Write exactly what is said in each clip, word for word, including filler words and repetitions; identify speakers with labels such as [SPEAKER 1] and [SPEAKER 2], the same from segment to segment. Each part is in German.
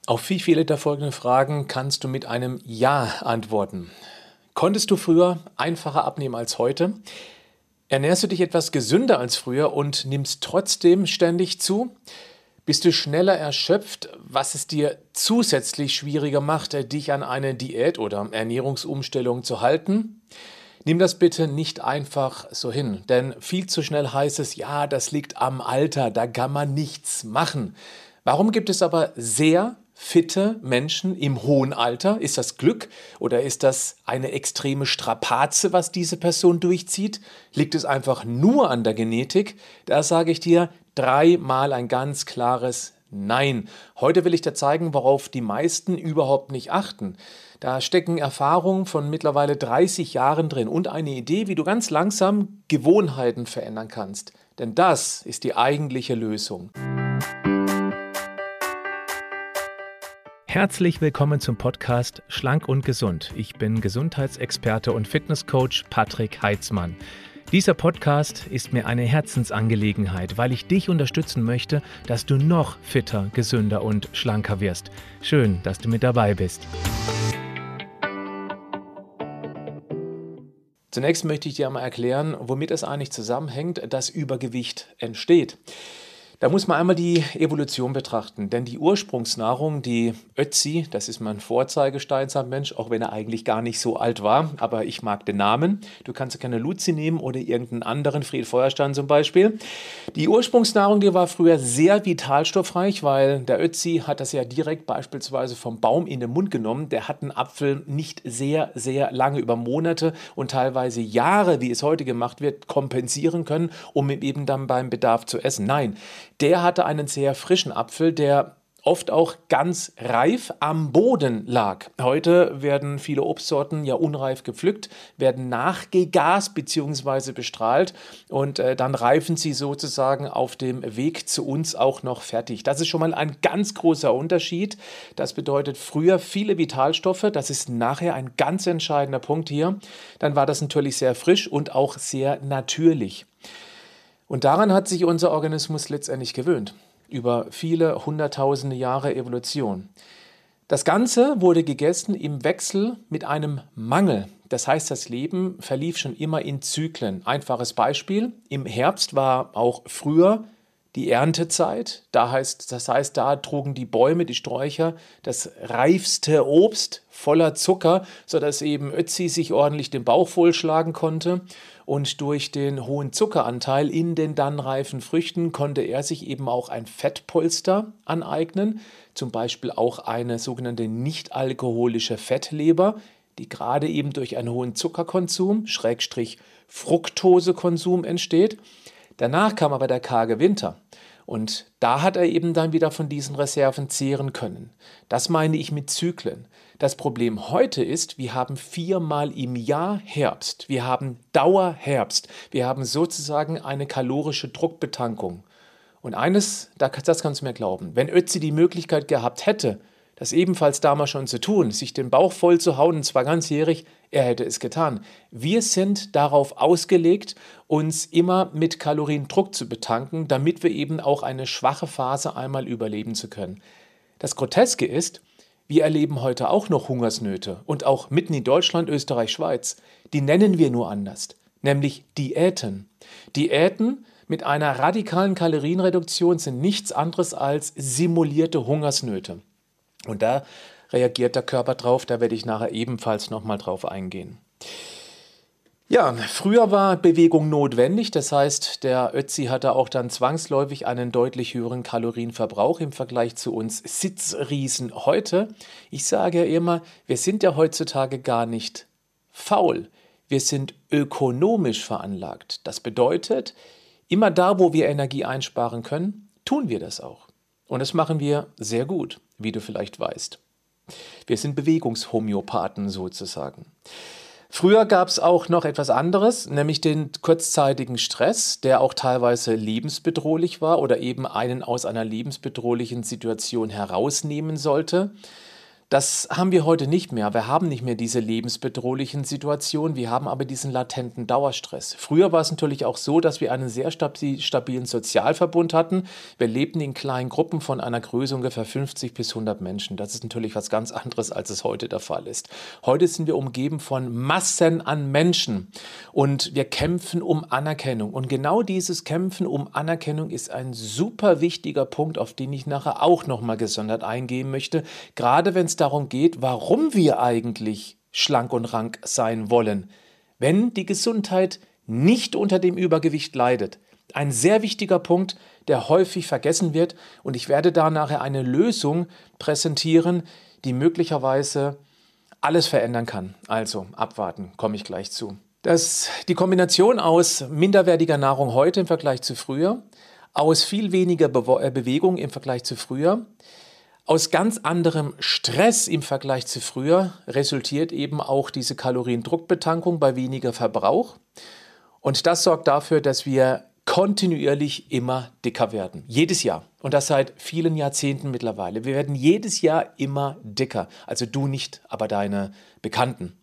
[SPEAKER 1] Auf wie viele der folgenden Fragen kannst du mit einem Ja antworten? Konntest du früher einfacher abnehmen als heute? Ernährst du dich etwas gesünder als früher und nimmst trotzdem ständig zu? Bist du schneller erschöpft, was es dir zusätzlich schwieriger macht, dich an eine Diät oder Ernährungsumstellung zu halten? Nimm das bitte nicht einfach so hin, denn viel zu schnell heißt es, ja, das liegt am Alter, da kann man nichts machen. Warum gibt es aber sehr fitte Menschen im hohen Alter? Ist das Glück oder ist das eine extreme Strapaze, was diese Person durchzieht? Liegt es einfach nur an der Genetik? Da sage ich dir dreimal ein ganz klares Nein. Heute will ich dir zeigen, worauf die meisten überhaupt nicht achten. Da stecken Erfahrungen von mittlerweile dreißig Jahren drin und eine Idee, wie du ganz langsam Gewohnheiten verändern kannst. Denn das ist die eigentliche Lösung.
[SPEAKER 2] Herzlich willkommen zum Podcast Schlank und Gesund. Ich bin Gesundheitsexperte und Fitnesscoach Patrick Heitzmann. Dieser Podcast ist mir eine Herzensangelegenheit, weil ich dich unterstützen möchte, dass du noch fitter, gesünder und schlanker wirst. Schön, dass du mit dabei bist.
[SPEAKER 1] Zunächst möchte ich dir einmal erklären, womit es eigentlich zusammenhängt, dass Übergewicht entsteht. Da muss man einmal die Evolution betrachten, denn die Ursprungsnahrung, die Ötzi, das ist mein Vorzeigesteinzeitmensch, auch wenn er eigentlich gar nicht so alt war, aber ich mag den Namen. Du kannst keine Luzi nehmen oder irgendeinen anderen, Fried Feuerstein zum Beispiel. Die Ursprungsnahrung, die war früher sehr vitalstoffreich, weil der Ötzi hat das ja direkt beispielsweise vom Baum in den Mund genommen. Der hat einen Apfel nicht sehr, sehr lange, über Monate und teilweise Jahre, wie es heute gemacht wird, kompensieren können, um ihn eben dann beim Bedarf zu essen. Nein, der hatte einen sehr frischen Apfel, der oft auch ganz reif am Boden lag. Heute werden viele Obstsorten ja unreif gepflückt, werden nachgegast bzw. bestrahlt und äh, dann reifen sie sozusagen auf dem Weg zu uns auch noch fertig. Das ist schon mal ein ganz großer Unterschied. Das bedeutet früher viele Vitalstoffe, das ist nachher ein ganz entscheidender Punkt hier. Dann war das natürlich sehr frisch und auch sehr natürlich. Und daran hat sich unser Organismus letztendlich gewöhnt, über viele hunderttausende Jahre Evolution. Das Ganze wurde gegessen im Wechsel mit einem Mangel. Das heißt, das Leben verlief schon immer in Zyklen. Einfaches Beispiel, im Herbst war auch früher die Erntezeit. Da heißt, das heißt, da trugen die Bäume, die Sträucher, das reifste Obst voller Zucker, sodass eben Ötzi sich ordentlich den Bauch vollschlagen konnte. Und durch den hohen Zuckeranteil in den dann reifen Früchten konnte er sich eben auch ein Fettpolster aneignen, zum Beispiel auch eine sogenannte nicht-alkoholische Fettleber, die gerade eben durch einen hohen Zuckerkonsum, Schrägstrich Fructosekonsum entsteht. Danach kam aber der karge Winter und da hat er eben dann wieder von diesen Reserven zehren können. Das meine ich mit Zyklen. Das Problem heute ist, wir haben viermal im Jahr Herbst, wir haben Dauerherbst, wir haben sozusagen eine kalorische Druckbetankung. Und eines, das kannst du mir glauben, wenn Ötzi die Möglichkeit gehabt hätte, das ebenfalls damals schon zu tun, sich den Bauch voll zu hauen, und zwar ganzjährig, er hätte es getan. Wir sind darauf ausgelegt, uns immer mit Kaloriendruck zu betanken, damit wir eben auch eine schwache Phase einmal überleben zu können. Das Groteske ist, wir erleben heute auch noch Hungersnöte und auch mitten in Deutschland, Österreich, Schweiz. Die nennen wir nur anders, nämlich Diäten. Diäten mit einer radikalen Kalorienreduktion sind nichts anderes als simulierte Hungersnöte. Und da reagiert der Körper drauf, da werde ich nachher ebenfalls nochmal drauf eingehen. Ja, früher war Bewegung notwendig, das heißt, der Ötzi hatte auch dann zwangsläufig einen deutlich höheren Kalorienverbrauch im Vergleich zu uns Sitzriesen heute. Ich sage ja immer, wir sind ja heutzutage gar nicht faul, wir sind ökonomisch veranlagt. Das bedeutet, immer da, wo wir Energie einsparen können, tun wir das auch. Und das machen wir sehr gut, wie du vielleicht weißt. Wir sind Bewegungshomöopathen sozusagen. Früher gab es auch noch etwas anderes, nämlich den kurzzeitigen Stress, der auch teilweise lebensbedrohlich war oder eben einen aus einer lebensbedrohlichen Situation herausnehmen sollte. Das haben wir heute nicht mehr. Wir haben nicht mehr diese lebensbedrohlichen Situationen, wir haben aber diesen latenten Dauerstress. Früher war es natürlich auch so, dass wir einen sehr stabilen Sozialverbund hatten. Wir lebten in kleinen Gruppen von einer Größe ungefähr fünfzig bis hundert Menschen. Das ist natürlich was ganz anderes, als es heute der Fall ist. Heute sind wir umgeben von Massen an Menschen und wir kämpfen um Anerkennung. Und genau dieses Kämpfen um Anerkennung ist ein super wichtiger Punkt, auf den ich nachher auch nochmal gesondert eingehen möchte, gerade wenn es darum geht, warum wir eigentlich schlank und rank sein wollen, wenn die Gesundheit nicht unter dem Übergewicht leidet. Ein sehr wichtiger Punkt, der häufig vergessen wird, und ich werde da nachher eine Lösung präsentieren, die möglicherweise alles verändern kann. Also abwarten, komme ich gleich zu. Das, die Kombination aus minderwertiger Nahrung heute im Vergleich zu früher, aus viel weniger Be- Bewegung im Vergleich zu früher, aus ganz anderem Stress im Vergleich zu früher resultiert eben auch diese Kaloriendruckbetankung bei weniger Verbrauch. Und das sorgt dafür, dass wir kontinuierlich immer dicker werden. Jedes Jahr. Und das seit vielen Jahrzehnten mittlerweile. Wir werden jedes Jahr immer dicker. Also du nicht, aber deine Bekannten.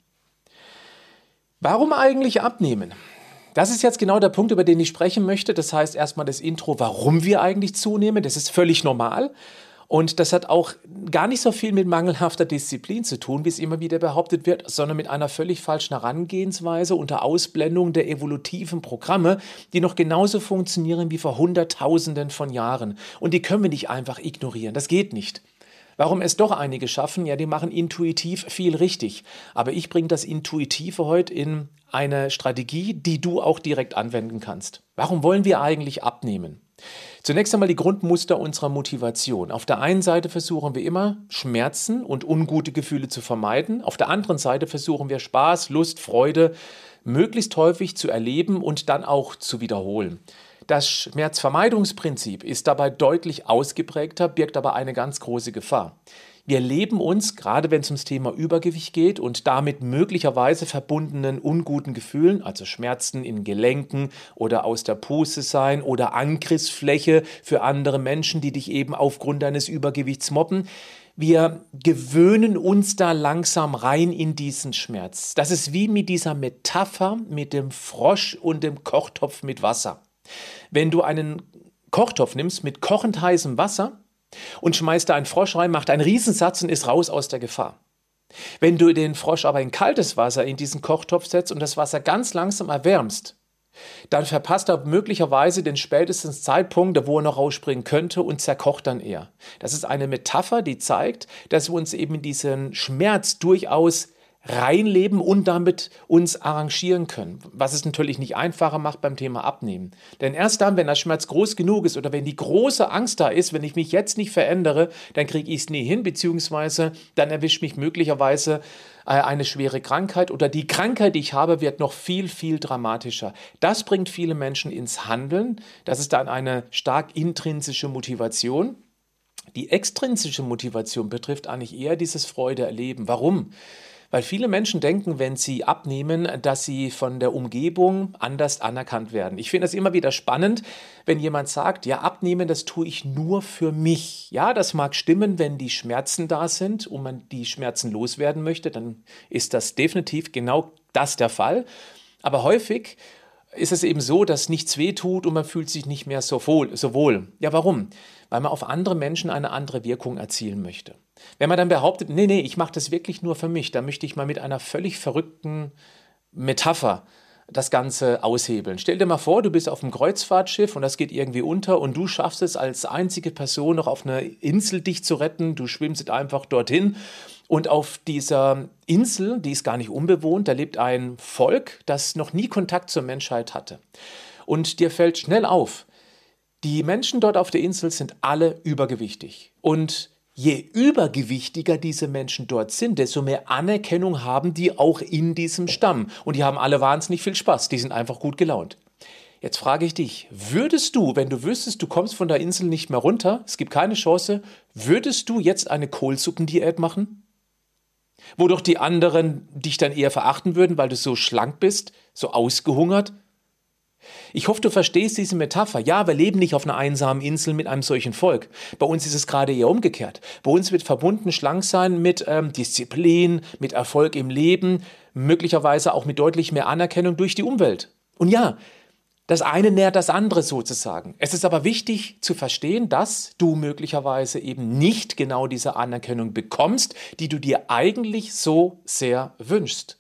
[SPEAKER 1] Warum eigentlich abnehmen? Das ist jetzt genau der Punkt, über den ich sprechen möchte. Das heißt erstmal das Intro, warum wir eigentlich zunehmen. Das ist völlig normal. Und das hat auch gar nicht so viel mit mangelhafter Disziplin zu tun, wie es immer wieder behauptet wird, sondern mit einer völlig falschen Herangehensweise unter Ausblendung der evolutiven Programme, die noch genauso funktionieren wie vor Hunderttausenden von Jahren. Und die können wir nicht einfach ignorieren. Das geht nicht. Warum es doch einige schaffen? Ja, die machen intuitiv viel richtig. Aber ich bringe das Intuitive heute in eine Strategie, die du auch direkt anwenden kannst. Warum wollen wir eigentlich abnehmen? Zunächst einmal die Grundmuster unserer Motivation. Auf der einen Seite versuchen wir immer, Schmerzen und ungute Gefühle zu vermeiden. Auf der anderen Seite versuchen wir Spaß, Lust, Freude möglichst häufig zu erleben und dann auch zu wiederholen. Das Schmerzvermeidungsprinzip ist dabei deutlich ausgeprägter, birgt aber eine ganz große Gefahr. Wir leben uns, gerade wenn es ums Thema Übergewicht geht und damit möglicherweise verbundenen unguten Gefühlen, also Schmerzen in Gelenken oder aus der Puste sein oder Angriffsfläche für andere Menschen, die dich eben aufgrund deines Übergewichts mobben, wir gewöhnen uns da langsam rein in diesen Schmerz. Das ist wie mit dieser Metapher mit dem Frosch und dem Kochtopf mit Wasser. Wenn du einen Kochtopf nimmst mit kochend heißem Wasser und schmeißt da einen Frosch rein, macht einen Riesensatz und ist raus aus der Gefahr. Wenn du den Frosch aber in kaltes Wasser in diesen Kochtopf setzt und das Wasser ganz langsam erwärmst, dann verpasst er möglicherweise den spätesten Zeitpunkt, wo er noch rausspringen könnte und zerkocht dann eher. Das ist eine Metapher, die zeigt, dass wir uns eben in diesen Schmerz durchaus reinleben und damit uns arrangieren können. Was es natürlich nicht einfacher macht beim Thema Abnehmen. Denn erst dann, wenn der Schmerz groß genug ist oder wenn die große Angst da ist, wenn ich mich jetzt nicht verändere, dann kriege ich es nie hin, beziehungsweise dann erwischt mich möglicherweise eine schwere Krankheit oder die Krankheit, die ich habe, wird noch viel, viel dramatischer. Das bringt viele Menschen ins Handeln. Das ist dann eine stark intrinsische Motivation. Die extrinsische Motivation betrifft eigentlich eher dieses Freude-Erleben. Warum? Weil viele Menschen denken, wenn sie abnehmen, dass sie von der Umgebung anders anerkannt werden. Ich finde es immer wieder spannend, wenn jemand sagt, ja, abnehmen, das tue ich nur für mich. Ja, das mag stimmen, wenn die Schmerzen da sind und man die Schmerzen loswerden möchte, dann ist das definitiv genau das der Fall. Aber häufig ist es eben so, dass nichts wehtut und man fühlt sich nicht mehr so wohl. So wohl. Ja, warum? Weil man auf andere Menschen eine andere Wirkung erzielen möchte. Wenn man dann behauptet, nee, nee, ich mache das wirklich nur für mich, dann möchte ich mal mit einer völlig verrückten Metapher das Ganze aushebeln. Stell dir mal vor, du bist auf einem Kreuzfahrtschiff und das geht irgendwie unter und du schaffst es als einzige Person noch auf einer Insel dich zu retten, du schwimmst einfach dorthin und auf dieser Insel, die ist gar nicht unbewohnt, da lebt ein Volk, das noch nie Kontakt zur Menschheit hatte. Und dir fällt schnell auf, die Menschen dort auf der Insel sind alle übergewichtig. Und je übergewichtiger diese Menschen dort sind, desto mehr Anerkennung haben die auch in diesem Stamm. Und die haben alle wahnsinnig viel Spaß. Die sind einfach gut gelaunt. Jetzt frage ich dich, würdest du, wenn du wüsstest, du kommst von der Insel nicht mehr runter, es gibt keine Chance, würdest du jetzt eine Kohlsuppendiät machen? Wo doch die anderen dich dann eher verachten würden, weil du so schlank bist, so ausgehungert? Ich hoffe, du verstehst diese Metapher. Ja, wir leben nicht auf einer einsamen Insel mit einem solchen Volk. Bei uns ist es gerade eher umgekehrt. Bei uns wird verbunden schlank sein mit ähm, Disziplin, mit Erfolg im Leben, möglicherweise auch mit deutlich mehr Anerkennung durch die Umwelt. Und ja, das eine nährt das andere sozusagen. Es ist aber wichtig zu verstehen, dass du möglicherweise eben nicht genau diese Anerkennung bekommst, die du dir eigentlich so sehr wünschst.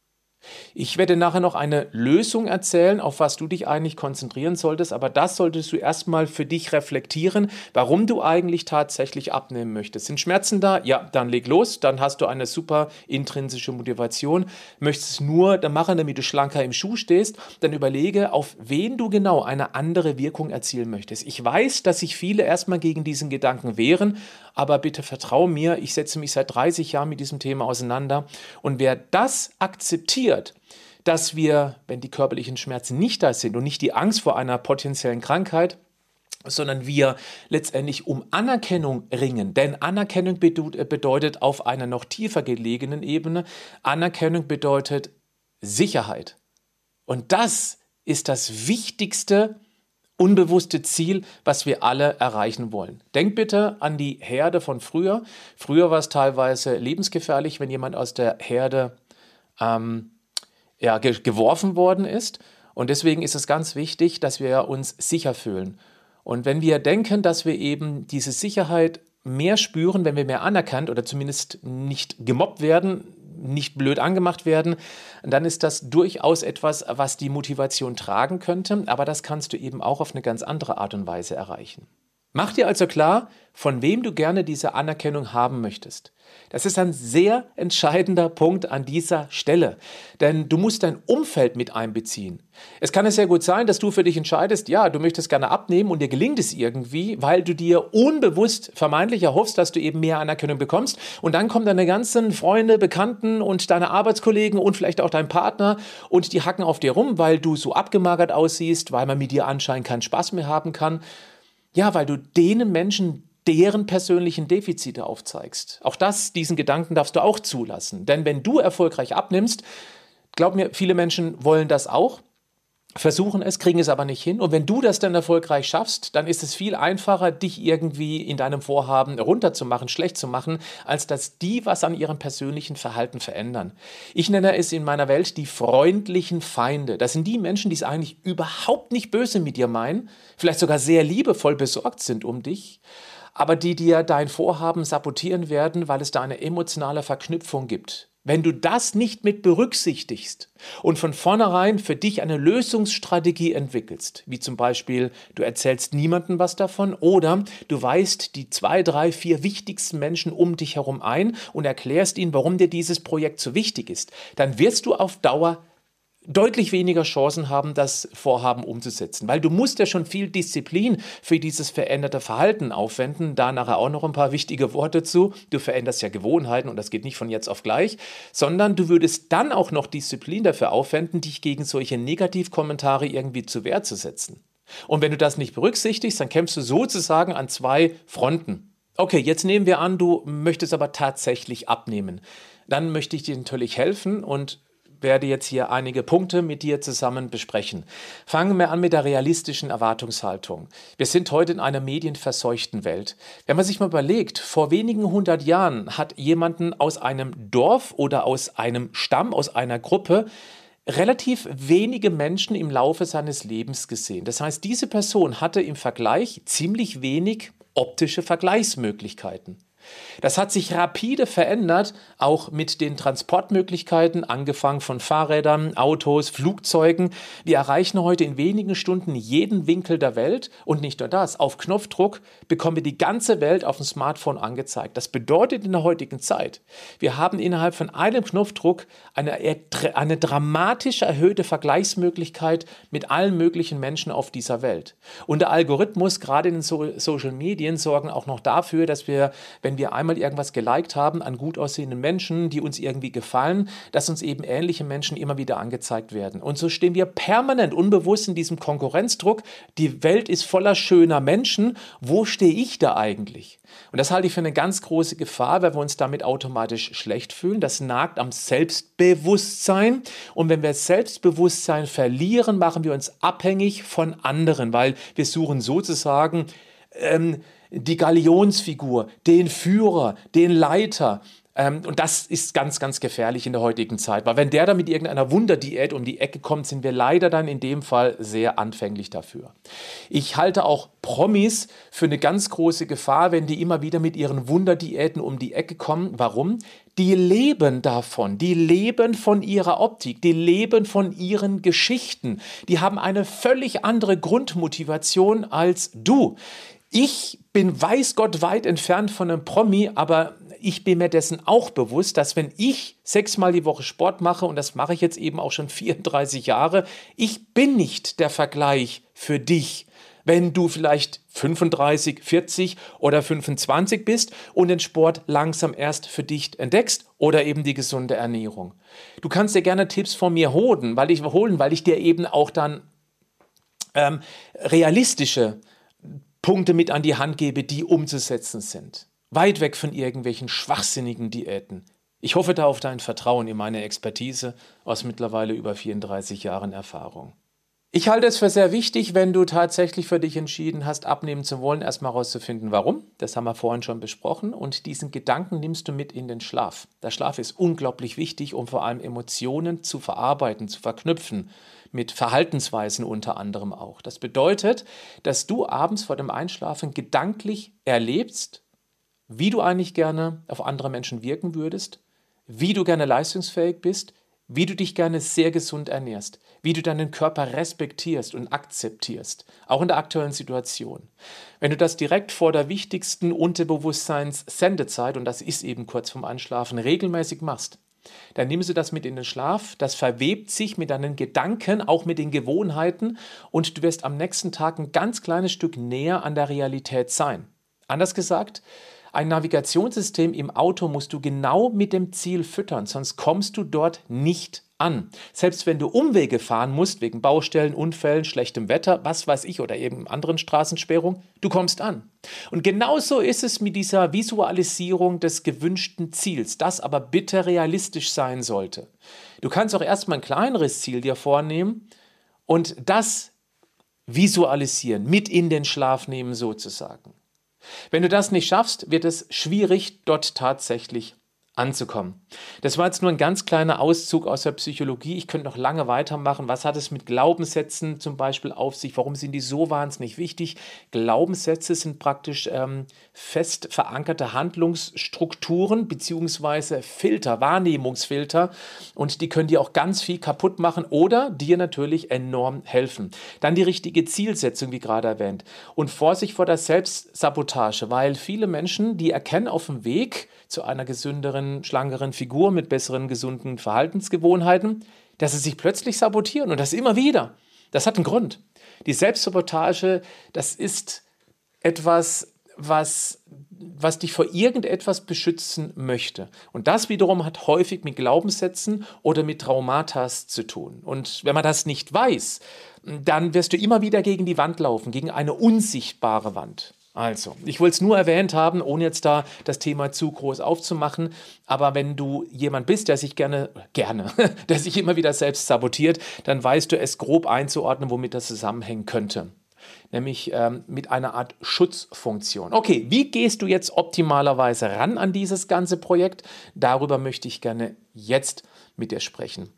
[SPEAKER 1] Ich werde nachher noch eine Lösung erzählen, auf was du dich eigentlich konzentrieren solltest, aber das solltest du erstmal für dich reflektieren, warum du eigentlich tatsächlich abnehmen möchtest. Sind Schmerzen da? Ja, dann leg los, dann hast du eine super intrinsische Motivation. Möchtest es nur dann machen, damit du schlanker im Schuh stehst, dann überlege, auf wen du genau eine andere Wirkung erzielen möchtest. Ich weiß, dass sich viele erstmal gegen diesen Gedanken wehren, aber bitte vertrau mir, ich setze mich seit dreißig Jahren mit diesem Thema auseinander und wer das akzeptiert, dass wir, wenn die körperlichen Schmerzen nicht da sind und nicht die Angst vor einer potenziellen Krankheit, sondern wir letztendlich um Anerkennung ringen. Denn Anerkennung bedeutet auf einer noch tiefer gelegenen Ebene, Anerkennung bedeutet Sicherheit. Und das ist das wichtigste unbewusste Ziel, was wir alle erreichen wollen. Denk bitte an die Herde von früher. Früher war es teilweise lebensgefährlich, wenn jemand aus der Herde ähm, ja, ge- geworfen worden ist. Und deswegen ist es ganz wichtig, dass wir uns sicher fühlen. Und wenn wir denken, dass wir eben diese Sicherheit mehr spüren, wenn wir mehr anerkannt oder zumindest nicht gemobbt werden, nicht blöd angemacht werden, dann ist das durchaus etwas, was die Motivation tragen könnte. Aber das kannst du eben auch auf eine ganz andere Art und Weise erreichen. Mach dir also klar, von wem du gerne diese Anerkennung haben möchtest. Das ist ein sehr entscheidender Punkt an dieser Stelle, denn du musst dein Umfeld mit einbeziehen. Es kann ja sehr gut sein, dass du für dich entscheidest, ja, du möchtest gerne abnehmen und dir gelingt es irgendwie, weil du dir unbewusst vermeintlich erhoffst, dass du eben mehr Anerkennung bekommst und dann kommen deine ganzen Freunde, Bekannten und deine Arbeitskollegen und vielleicht auch dein Partner und die hacken auf dir rum, weil du so abgemagert aussiehst, weil man mit dir anscheinend keinen Spaß mehr haben kann. Ja, weil du denen Menschen deren persönlichen Defizite aufzeigst. Auch das, diesen Gedanken darfst du auch zulassen. Denn wenn du erfolgreich abnimmst, glaub mir, viele Menschen wollen das auch, versuchen es, kriegen es aber nicht hin. Und wenn du das dann erfolgreich schaffst, dann ist es viel einfacher, dich irgendwie in deinem Vorhaben runterzumachen, schlecht zu machen, als dass die was an ihrem persönlichen Verhalten verändern. Ich nenne es in meiner Welt die freundlichen Feinde. Das sind die Menschen, die es eigentlich überhaupt nicht böse mit dir meinen, vielleicht sogar sehr liebevoll besorgt sind um dich, aber die dir dein Vorhaben sabotieren werden, weil es da eine emotionale Verknüpfung gibt. Wenn du das nicht mit berücksichtigst und von vornherein für dich eine Lösungsstrategie entwickelst, wie zum Beispiel, du erzählst niemandem was davon oder du weist die zwei, drei, vier wichtigsten Menschen um dich herum ein und erklärst ihnen, warum dir dieses Projekt so wichtig ist, dann wirst du auf Dauer deutlich weniger Chancen haben, das Vorhaben umzusetzen. Weil du musst ja schon viel Disziplin für dieses veränderte Verhalten aufwenden. Da nachher auch noch ein paar wichtige Worte zu. Du veränderst ja Gewohnheiten und das geht nicht von jetzt auf gleich, sondern du würdest dann auch noch Disziplin dafür aufwenden, dich gegen solche Negativkommentare irgendwie zur Wehr zu setzen. Und wenn du das nicht berücksichtigst, dann kämpfst du sozusagen an zwei Fronten. Okay, jetzt nehmen wir an, du möchtest aber tatsächlich abnehmen. Dann möchte ich dir natürlich helfen und werde jetzt hier einige Punkte mit dir zusammen besprechen. Fangen wir an mit der realistischen Erwartungshaltung. Wir sind heute in einer medienverseuchten Welt. Wenn man sich mal überlegt, vor wenigen hundert Jahren hat jemanden aus einem Dorf oder aus einem Stamm, aus einer Gruppe relativ wenige Menschen im Laufe seines Lebens gesehen. Das heißt, diese Person hatte im Vergleich ziemlich wenig optische Vergleichsmöglichkeiten. Das hat sich rapide verändert, auch mit den Transportmöglichkeiten, angefangen von Fahrrädern, Autos, Flugzeugen. Wir erreichen heute in wenigen Stunden jeden Winkel der Welt und nicht nur das, auf Knopfdruck bekommen wir die ganze Welt auf dem Smartphone angezeigt. Das bedeutet in der heutigen Zeit, wir haben innerhalb von einem Knopfdruck eine, eine dramatisch erhöhte Vergleichsmöglichkeit mit allen möglichen Menschen auf dieser Welt. Und der Algorithmus, gerade in den so- Social Medien, sorgen auch noch dafür, dass wir, wenn wenn wir einmal irgendwas geliked haben an gut aussehenden Menschen, die uns irgendwie gefallen, dass uns eben ähnliche Menschen immer wieder angezeigt werden. Und so stehen wir permanent unbewusst in diesem Konkurrenzdruck. Die Welt ist voller schöner Menschen. Wo stehe ich da eigentlich? Und das halte ich für eine ganz große Gefahr, weil wir uns damit automatisch schlecht fühlen. Das nagt am Selbstbewusstsein. Und wenn wir Selbstbewusstsein verlieren, machen wir uns abhängig von anderen, weil wir suchen sozusagen ähm, die Galionsfigur, den Führer, den Leiter. Ähm, und das ist ganz, ganz gefährlich in der heutigen Zeit, weil wenn der da mit irgendeiner Wunderdiät um die Ecke kommt, sind wir leider dann in dem Fall sehr anfänglich dafür. Ich halte auch Promis für eine ganz große Gefahr, wenn die immer wieder mit ihren Wunderdiäten um die Ecke kommen. Warum? Die leben davon, die leben von ihrer Optik, die leben von ihren Geschichten. Die haben eine völlig andere Grundmotivation als du. Ich bin weiß Gott weit entfernt von einem Promi, aber ich bin mir dessen auch bewusst, dass wenn ich sechsmal die Woche Sport mache, und das mache ich jetzt eben auch schon vierunddreißig Jahre, ich bin nicht der Vergleich für dich. Wenn du vielleicht fünfunddreißig, vierzig oder fünfundzwanzig bist und den Sport langsam erst für dich entdeckst oder eben die gesunde Ernährung. Du kannst dir gerne Tipps von mir holen, weil ich, holen, weil ich dir eben auch dann ähm, realistische Punkte mit an die Hand gebe, die umzusetzen sind. Weit weg von irgendwelchen schwachsinnigen Diäten. Ich hoffe da auf dein Vertrauen in meine Expertise aus mittlerweile über vierunddreißig Jahren Erfahrung. Ich halte es für sehr wichtig, wenn du tatsächlich für dich entschieden hast, abnehmen zu wollen, erstmal herauszufinden, warum. Das haben wir vorhin schon besprochen. Und diesen Gedanken nimmst du mit in den Schlaf. Der Schlaf ist unglaublich wichtig, um vor allem Emotionen zu verarbeiten, zu verknüpfen. Mit Verhaltensweisen unter anderem auch. Das bedeutet, dass du abends vor dem Einschlafen gedanklich erlebst, wie du eigentlich gerne auf andere Menschen wirken würdest, wie du gerne leistungsfähig bist, wie du dich gerne sehr gesund ernährst, wie du deinen Körper respektierst und akzeptierst, auch in der aktuellen Situation. Wenn du das direkt vor der wichtigsten Unterbewusstseins-Sendezeit, und das ist eben kurz vorm Einschlafen, regelmäßig machst, dann nimmst du das mit in den Schlaf, das verwebt sich mit deinen Gedanken, auch mit den Gewohnheiten, und du wirst am nächsten Tag ein ganz kleines Stück näher an der Realität sein. Anders gesagt, ein Navigationssystem im Auto musst du genau mit dem Ziel füttern, sonst kommst du dort nicht an. Selbst wenn du Umwege fahren musst, wegen Baustellen, Unfällen, schlechtem Wetter, was weiß ich, oder eben anderen Straßensperrungen, du kommst an. Und genauso ist es mit dieser Visualisierung des gewünschten Ziels, das aber bitte realistisch sein sollte. Du kannst auch erstmal ein kleineres Ziel dir vornehmen und das visualisieren, mit in den Schlaf nehmen sozusagen. Wenn du das nicht schaffst, wird es schwierig, dort tatsächlich anzukommen. Das war jetzt nur ein ganz kleiner Auszug aus der Psychologie. Ich könnte noch lange weitermachen. Was hat es mit Glaubenssätzen zum Beispiel auf sich? Warum sind die so wahnsinnig wichtig? Glaubenssätze sind praktisch ähm, fest verankerte Handlungsstrukturen beziehungsweise Filter, Wahrnehmungsfilter, und die können dir auch ganz viel kaputt machen oder dir natürlich enorm helfen. Dann die richtige Zielsetzung, wie gerade erwähnt. Und Vorsicht vor der Selbstsabotage, weil viele Menschen, die erkennen auf dem Weg zu einer gesünderen, schlankeren Figur mit besseren, gesunden Verhaltensgewohnheiten, dass sie sich plötzlich sabotieren, und das immer wieder. Das hat einen Grund. Die Selbstsabotage, das ist etwas, was, was dich vor irgendetwas beschützen möchte. Und das wiederum hat häufig mit Glaubenssätzen oder mit Traumata zu tun. Und wenn man das nicht weiß, dann wirst du immer wieder gegen die Wand laufen, gegen eine unsichtbare Wand. Also, ich wollte es nur erwähnt haben, ohne jetzt da das Thema zu groß aufzumachen. Aber wenn du jemand bist, der sich gerne, gerne, der sich immer wieder selbst sabotiert, dann weißt du es grob einzuordnen, womit das zusammenhängen könnte. Nämlich ähm, mit einer Art Schutzfunktion. Okay, wie gehst du jetzt optimalerweise ran an dieses ganze Projekt? Darüber möchte ich gerne jetzt mit dir sprechen.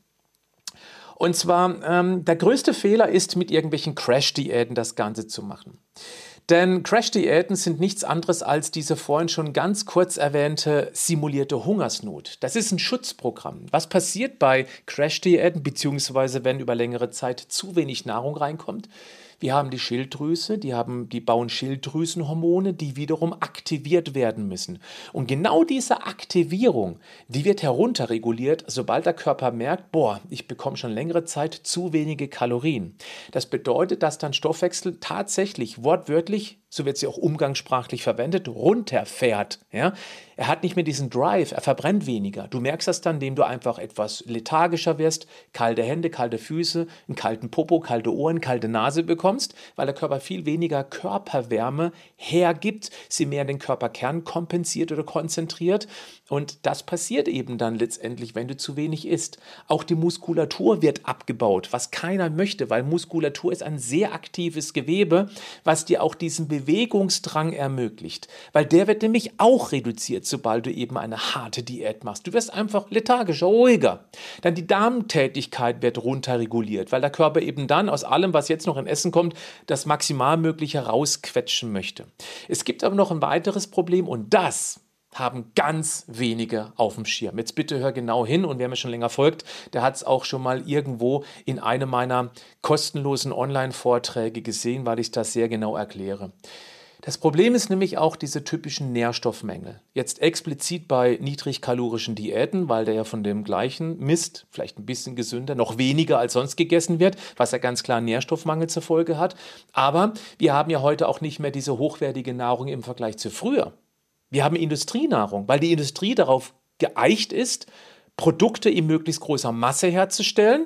[SPEAKER 1] Und zwar, ähm, der größte Fehler ist, mit irgendwelchen Crash-Diäten das Ganze zu machen. Denn Crash-Diäten sind nichts anderes als diese vorhin schon ganz kurz erwähnte simulierte Hungersnot. Das ist ein Schutzprogramm. Was passiert bei Crash-Diäten, beziehungsweise wenn über längere Zeit zu wenig Nahrung reinkommt? Wir haben die Schilddrüse, die, haben, die bauen Schilddrüsenhormone, die wiederum aktiviert werden müssen. Und genau diese Aktivierung, die wird herunterreguliert, sobald der Körper merkt, boah, ich bekomme schon längere Zeit zu wenige Kalorien. Das bedeutet, dass dein Stoffwechsel tatsächlich wortwörtlich so wird sie auch umgangssprachlich verwendet, runterfährt. Ja? Er hat nicht mehr diesen Drive, er verbrennt weniger. Du merkst das dann, indem du einfach etwas lethargischer wirst, kalte Hände, kalte Füße, einen kalten Popo, kalte Ohren, kalte Nase bekommst, weil der Körper viel weniger Körperwärme hergibt, sie mehr den Körperkern kompensiert oder konzentriert. Und das passiert eben dann letztendlich, wenn du zu wenig isst. Auch die Muskulatur wird abgebaut, was keiner möchte, weil Muskulatur ist ein sehr aktives Gewebe, was dir auch diesen Bewegungsdrang ermöglicht. Weil der wird nämlich auch reduziert, sobald du eben eine harte Diät machst. Du wirst einfach lethargischer, ruhiger. Dann die Darmtätigkeit wird runterreguliert, weil der Körper eben dann aus allem, was jetzt noch in Essen kommt, das Maximalmögliche rausquetschen möchte. Es gibt aber noch ein weiteres Problem und das haben ganz wenige auf dem Schirm. Jetzt bitte hör genau hin und wer mir schon länger folgt, der hat es auch schon mal irgendwo in einem meiner kostenlosen Online-Vorträge gesehen, weil ich das sehr genau erkläre. Das Problem ist nämlich auch diese typischen Nährstoffmängel. Jetzt explizit bei niedrigkalorischen Diäten, weil der ja von dem gleichen Mist, vielleicht ein bisschen gesünder, noch weniger als sonst gegessen wird, was ja ganz klar Nährstoffmangel zur Folge hat. Aber wir haben ja heute auch nicht mehr diese hochwertige Nahrung im Vergleich zu früher. Wir haben Industrienahrung, weil die Industrie darauf geeicht ist, Produkte in möglichst großer Masse herzustellen,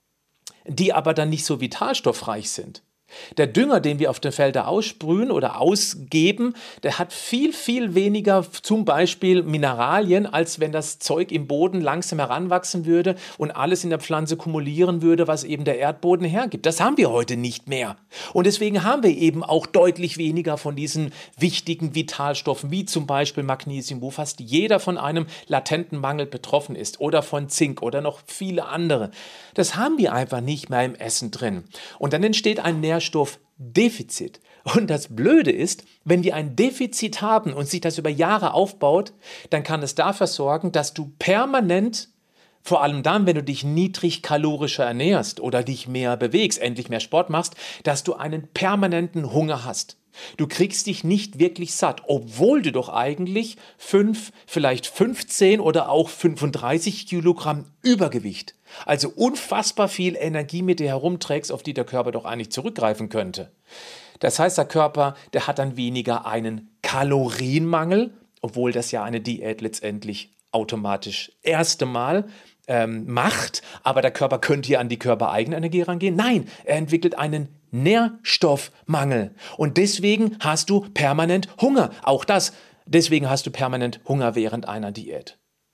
[SPEAKER 1] die aber dann nicht so vitalstoffreich sind. Der Dünger, den wir auf den Feldern aussprühen oder ausgeben, der hat viel, viel weniger zum Beispiel Mineralien, als wenn das Zeug im Boden langsam heranwachsen würde und alles in der Pflanze kumulieren würde, was eben der Erdboden hergibt. Das haben wir heute nicht mehr. Und deswegen haben wir eben auch deutlich weniger von diesen wichtigen Vitalstoffen, wie zum Beispiel Magnesium, wo fast jeder von einem latenten Mangel betroffen ist, oder von Zink oder noch viele andere. Das haben wir einfach nicht mehr im Essen drin. Und dann entsteht ein Nährstoffdefizit. Und das Blöde ist, wenn wir ein Defizit haben und sich das über Jahre aufbaut, dann kann es dafür sorgen, dass du permanent, vor allem dann, wenn du dich niedrigkalorischer ernährst oder dich mehr bewegst, endlich mehr Sport machst, dass du einen permanenten Hunger hast. Du kriegst dich nicht wirklich satt, obwohl du doch eigentlich fünf, vielleicht fünfzehn oder auch fünfunddreißig Kilogramm Übergewicht, also unfassbar viel Energie mit dir herumträgst, auf die der Körper doch eigentlich zurückgreifen könnte. Das heißt, der Körper, der hat dann weniger einen Kalorienmangel, obwohl das ja eine Diät letztendlich automatisch erste Mal ähm, macht, aber der Körper könnte hier an die körpereigene Energie rangehen. Nein, er entwickelt einen Nährstoffmangel und deswegen hast du permanent Hunger. Auch das, deswegen hast du permanent Hunger während einer Diät.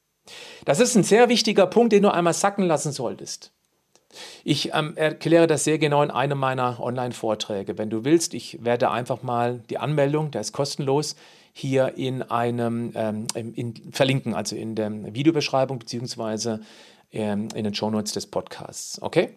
[SPEAKER 1] Das ist ein sehr wichtiger Punkt, den du einmal sacken lassen solltest. Ich ähm, erkläre das sehr genau in einem meiner Online-Vorträge. Wenn du willst, ich werde einfach mal die Anmeldung, der ist kostenlos, hier in einem ähm, in, verlinken, also in der Videobeschreibung beziehungsweise ähm, in den Shownotes des Podcasts. Okay?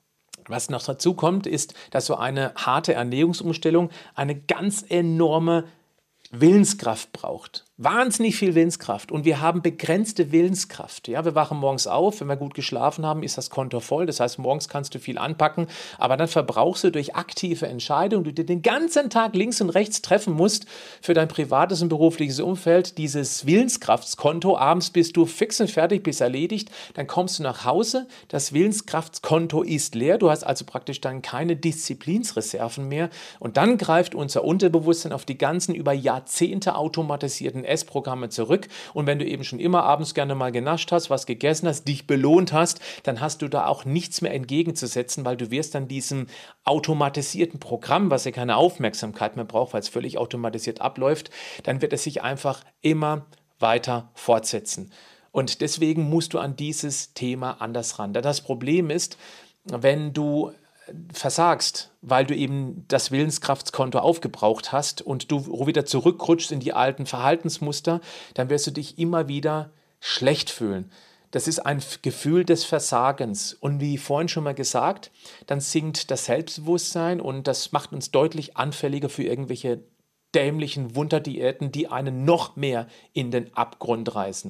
[SPEAKER 1] Was noch dazu kommt, ist, dass so eine harte Ernährungsumstellung eine ganz enorme Willenskraft braucht. Wahnsinnig viel Willenskraft und wir haben begrenzte Willenskraft. Ja, wir wachen morgens auf, wenn wir gut geschlafen haben, ist das Konto voll. Das heißt, morgens kannst du viel anpacken, aber dann verbrauchst du durch aktive Entscheidungen, die du den ganzen Tag links und rechts treffen musst für dein privates und berufliches Umfeld, dieses Willenskraftskonto. Abends bist du fix und fertig, bist erledigt, dann kommst du nach Hause, das Willenskraftskonto ist leer, du hast also praktisch dann keine Disziplinsreserven mehr und dann greift unser Unterbewusstsein auf die ganzen über Jahrzehnte automatisierten Essprogramme zurück und wenn du eben schon immer abends gerne mal genascht hast, was gegessen hast, dich belohnt hast, dann hast du da auch nichts mehr entgegenzusetzen, weil du wirst dann diesem automatisierten Programm, was ja keine Aufmerksamkeit mehr braucht, weil es völlig automatisiert abläuft, dann wird es sich einfach immer weiter fortsetzen. Und deswegen musst du an dieses Thema anders ran. Das Problem ist, wenn du versagst, weil du eben das Willenskraftskonto aufgebraucht hast und du wieder zurückrutschst in die alten Verhaltensmuster, dann wirst du dich immer wieder schlecht fühlen. Das ist ein Gefühl des Versagens. Und wie vorhin schon mal gesagt, dann sinkt das Selbstbewusstsein und das macht uns deutlich anfälliger für irgendwelche dämlichen Wunderdiäten, die einen noch mehr in den Abgrund reißen.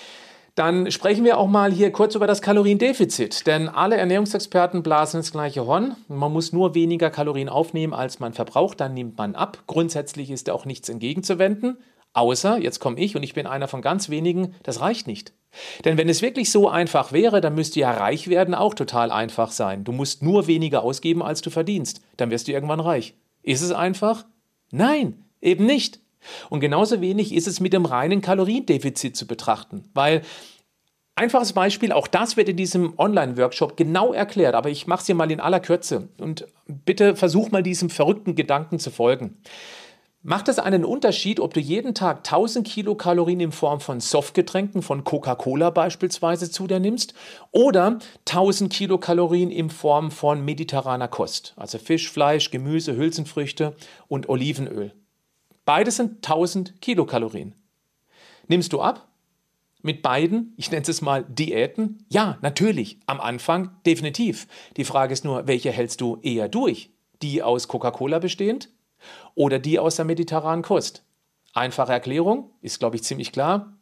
[SPEAKER 1] Dann sprechen wir auch mal hier kurz über das Kaloriendefizit, denn alle Ernährungsexperten blasen ins gleiche Horn. Man muss nur weniger Kalorien aufnehmen, als man verbraucht, dann nimmt man ab. Grundsätzlich ist da auch nichts entgegenzuwenden, außer, jetzt komme ich und ich bin einer von ganz wenigen, das reicht nicht. Denn wenn es wirklich so einfach wäre, dann müsste ja reich werden auch total einfach sein. Du musst nur weniger ausgeben, als du verdienst, dann wirst du irgendwann reich. Ist es einfach? Nein, eben nicht. Und genauso wenig ist es mit dem reinen Kaloriendefizit zu betrachten, weil einfaches Beispiel, auch das wird in diesem Online-Workshop genau erklärt, aber ich mache es dir mal in aller Kürze und bitte versuch mal diesem verrückten Gedanken zu folgen. Macht es einen Unterschied, ob du jeden Tag tausend Kilokalorien in Form von Softgetränken, von Coca-Cola beispielsweise zu dir nimmst oder tausend Kilokalorien in Form von mediterraner Kost, also Fisch, Fleisch, Gemüse, Hülsenfrüchte und Olivenöl? Beides sind tausend Kilokalorien. Nimmst du ab? Mit beiden, ich nenne es mal Diäten? Ja, natürlich, am Anfang definitiv. Die Frage ist nur, welche hältst du eher durch? Die aus Coca-Cola bestehend oder die aus der mediterranen Kost? Einfache Erklärung, ist glaube ich ziemlich klar.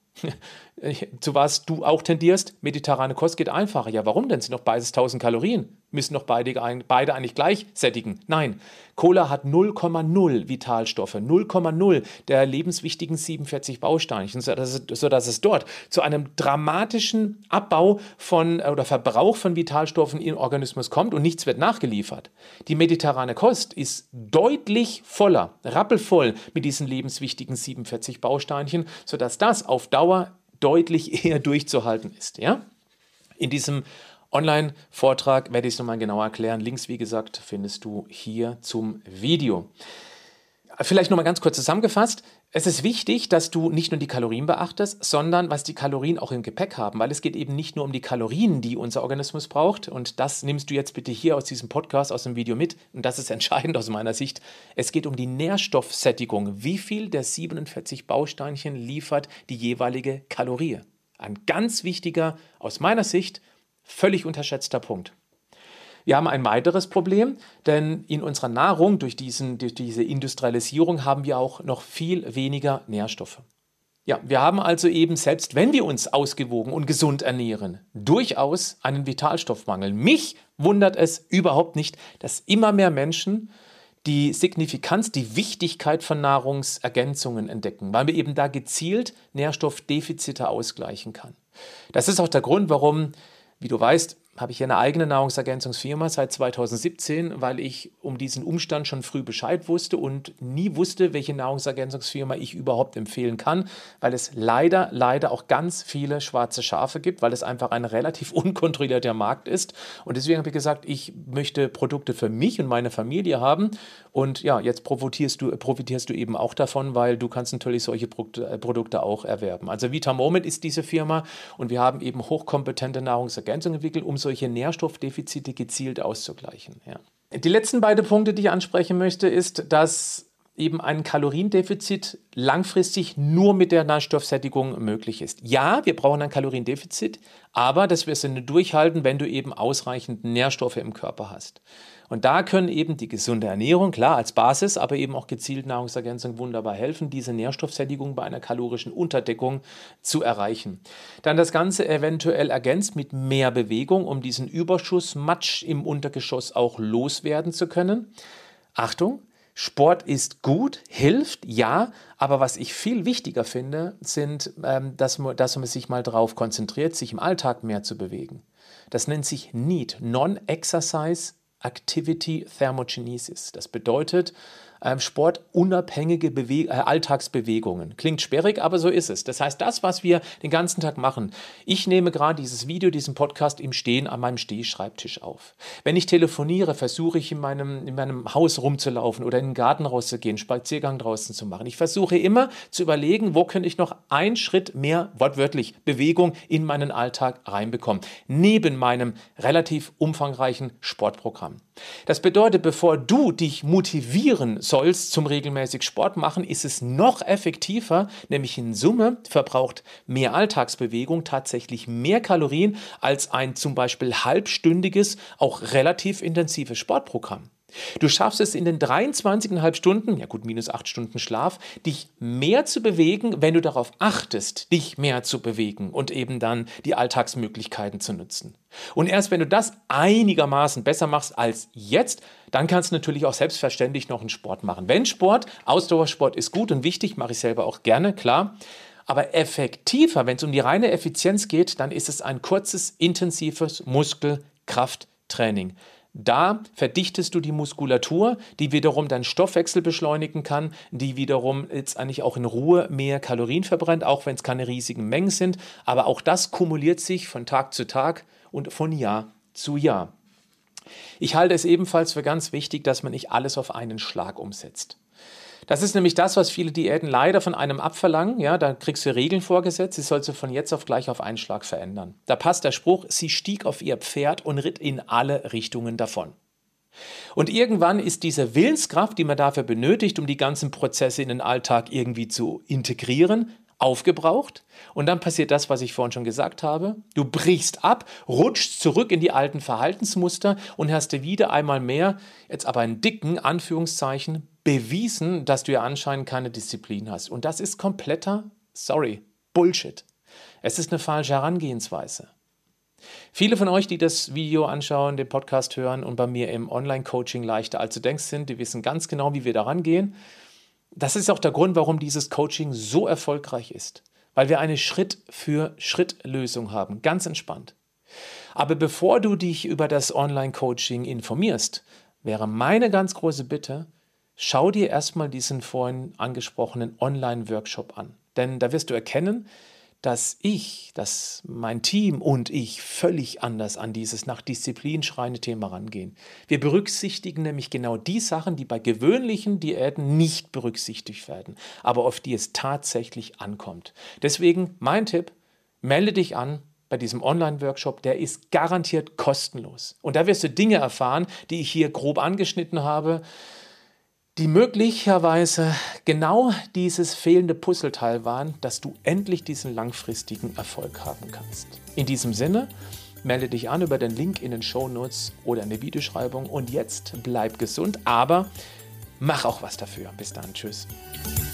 [SPEAKER 1] Zu was du auch tendierst, mediterrane Kost geht einfacher. Ja, warum denn? Sind doch beides tausend Kalorien. Müssen doch beide, beide eigentlich gleich sättigen. Nein, Cola hat null Komma null Vitalstoffe, null Komma null der lebenswichtigen siebenundvierzig Bausteinchen, sodass, sodass es dort zu einem dramatischen Abbau von oder Verbrauch von Vitalstoffen im Organismus kommt und nichts wird nachgeliefert. Die mediterrane Kost ist deutlich voller, rappelvoll mit diesen lebenswichtigen siebenundvierzig Bausteinchen, sodass das auf Dauer deutlich eher durchzuhalten ist. Ja? In diesem Online-Vortrag werde ich es nochmal genauer erklären. Links, wie gesagt, findest du hier zum Video. Vielleicht nochmal ganz kurz zusammengefasst. Es ist wichtig, dass du nicht nur die Kalorien beachtest, sondern was die Kalorien auch im Gepäck haben, weil es geht eben nicht nur um die Kalorien, die unser Organismus braucht, und das nimmst du jetzt bitte hier aus diesem Podcast, aus dem Video mit, und das ist entscheidend aus meiner Sicht. Es geht um die Nährstoffsättigung. Wie viel der siebenundvierzig Bausteinchen liefert die jeweilige Kalorie? Ein ganz wichtiger, aus meiner Sicht, völlig unterschätzter Punkt. Wir haben ein weiteres Problem, denn in unserer Nahrung, durch, diesen, durch diese Industrialisierung, haben wir auch noch viel weniger Nährstoffe. Ja, wir haben also eben, selbst wenn wir uns ausgewogen und gesund ernähren, durchaus einen Vitalstoffmangel. Mich wundert es überhaupt nicht, dass immer mehr Menschen die Signifikanz, die Wichtigkeit von Nahrungsergänzungen entdecken, weil man eben da gezielt Nährstoffdefizite ausgleichen kann. Das ist auch der Grund, warum, wie du weißt, habe ich ja eine eigene Nahrungsergänzungsfirma seit zweitausendsiebzehn, weil ich um diesen Umstand schon früh Bescheid wusste und nie wusste, welche Nahrungsergänzungsfirma ich überhaupt empfehlen kann, weil es leider, leider auch ganz viele schwarze Schafe gibt, weil es einfach ein relativ unkontrollierter Markt ist. Und deswegen habe ich gesagt, ich möchte Produkte für mich und meine Familie haben. Und ja, jetzt profitierst du, profitierst du eben auch davon, weil du kannst natürlich solche Produkte auch erwerben. Also Vitamoment ist diese Firma und wir haben eben hochkompetente Nahrungsergänzungen entwickelt, um solche Nährstoffdefizite gezielt auszugleichen. Ja. Die letzten beiden Punkte, die ich ansprechen möchte, ist, dass eben ein Kaloriendefizit langfristig nur mit der Nährstoffsättigung möglich ist. Ja, wir brauchen ein Kaloriendefizit, aber das wirst du nur durchhalten, wenn du eben ausreichend Nährstoffe im Körper hast. Und da können eben die gesunde Ernährung, klar als Basis, aber eben auch gezielt Nahrungsergänzung wunderbar helfen, diese Nährstoffsättigung bei einer kalorischen Unterdeckung zu erreichen. Dann das Ganze eventuell ergänzt mit mehr Bewegung, um diesen Überschuss Matsch im Untergeschoss auch loswerden zu können. Achtung! Sport ist gut, hilft, ja, aber was ich viel wichtiger finde, sind, ähm, dass, man, dass man sich mal darauf konzentriert, sich im Alltag mehr zu bewegen. Das nennt sich N E A T, Non-Exercise Activity Thermogenesis. Das bedeutet ähm, sportunabhängige Bewe- äh, Alltagsbewegungen. Klingt sperrig, aber so ist es. Das heißt, das, was wir den ganzen Tag machen, ich nehme gerade dieses Video, diesen Podcast im Stehen an meinem Stehschreibtisch auf. Wenn ich telefoniere, versuche ich in meinem, in meinem Haus rumzulaufen oder in den Garten rauszugehen, einen Spaziergang draußen zu machen. Ich versuche immer zu überlegen, wo könnte ich noch einen Schritt mehr, wortwörtlich, Bewegung in meinen Alltag reinbekommen. Neben meinem relativ umfangreichen Sportprogramm. Das bedeutet, bevor du dich motivieren sollst zum regelmäßig Sport machen, ist es noch effektiver, nämlich in Summe verbraucht mehr Alltagsbewegung tatsächlich mehr Kalorien als ein zum Beispiel halbstündiges, auch relativ intensives Sportprogramm. Du schaffst es in den dreiundzwanzig Komma fünf Stunden, ja gut, minus acht Stunden Schlaf, dich mehr zu bewegen, wenn du darauf achtest, dich mehr zu bewegen und eben dann die Alltagsmöglichkeiten zu nutzen. Und erst wenn du das einigermaßen besser machst als jetzt, dann kannst du natürlich auch selbstverständlich noch einen Sport machen. Wenn Sport, Ausdauersport ist gut und wichtig, mache ich selber auch gerne, klar. Aber effektiver, wenn es um die reine Effizienz geht, dann ist es ein kurzes, intensives Muskelkrafttraining. Da verdichtest du die Muskulatur, die wiederum deinen Stoffwechsel beschleunigen kann, die wiederum jetzt eigentlich auch in Ruhe mehr Kalorien verbrennt, auch wenn es keine riesigen Mengen sind. Aber auch das kumuliert sich von Tag zu Tag und von Jahr zu Jahr. Ich halte es ebenfalls für ganz wichtig, dass man nicht alles auf einen Schlag umsetzt. Das ist nämlich das, was viele Diäten leider von einem abverlangen. Ja, da kriegst du Regeln vorgesetzt, sie sollst du von jetzt auf gleich auf einen Schlag verändern. Da passt der Spruch, sie stieg auf ihr Pferd und ritt in alle Richtungen davon. Und irgendwann ist diese Willenskraft, die man dafür benötigt, um die ganzen Prozesse in den Alltag irgendwie zu integrieren, aufgebraucht. Und dann passiert das, was ich vorhin schon gesagt habe. Du brichst ab, rutschst zurück in die alten Verhaltensmuster und hast dir wieder einmal mehr, jetzt aber in dicken Anführungszeichen, bewiesen, dass du ja anscheinend keine Disziplin hast. Und das ist kompletter, sorry, Bullshit. Es ist eine falsche Herangehensweise. Viele von euch, die das Video anschauen, den Podcast hören und bei mir im Online-Coaching leichter als du denkst sind, die wissen ganz genau, wie wir da rangehen. Das ist auch der Grund, warum dieses Coaching so erfolgreich ist. Weil wir eine Schritt-für-Schritt-Lösung haben, ganz entspannt. Aber bevor du dich über das Online-Coaching informierst, wäre meine ganz große Bitte, schau dir erstmal diesen vorhin angesprochenen Online-Workshop an. Denn da wirst du erkennen, dass ich, dass mein Team und ich völlig anders an dieses nach Disziplin schreiende Thema rangehen. Wir berücksichtigen nämlich genau die Sachen, die bei gewöhnlichen Diäten nicht berücksichtigt werden, aber auf die es tatsächlich ankommt. Deswegen mein Tipp, melde dich an bei diesem Online-Workshop, der ist garantiert kostenlos. Und da wirst du Dinge erfahren, die ich hier grob angeschnitten habe, die möglicherweise genau dieses fehlende Puzzleteil waren, dass du endlich diesen langfristigen Erfolg haben kannst. In diesem Sinne, melde dich an über den Link in den Shownotes oder in der Videobeschreibung und jetzt bleib gesund, aber mach auch was dafür. Bis dann, tschüss.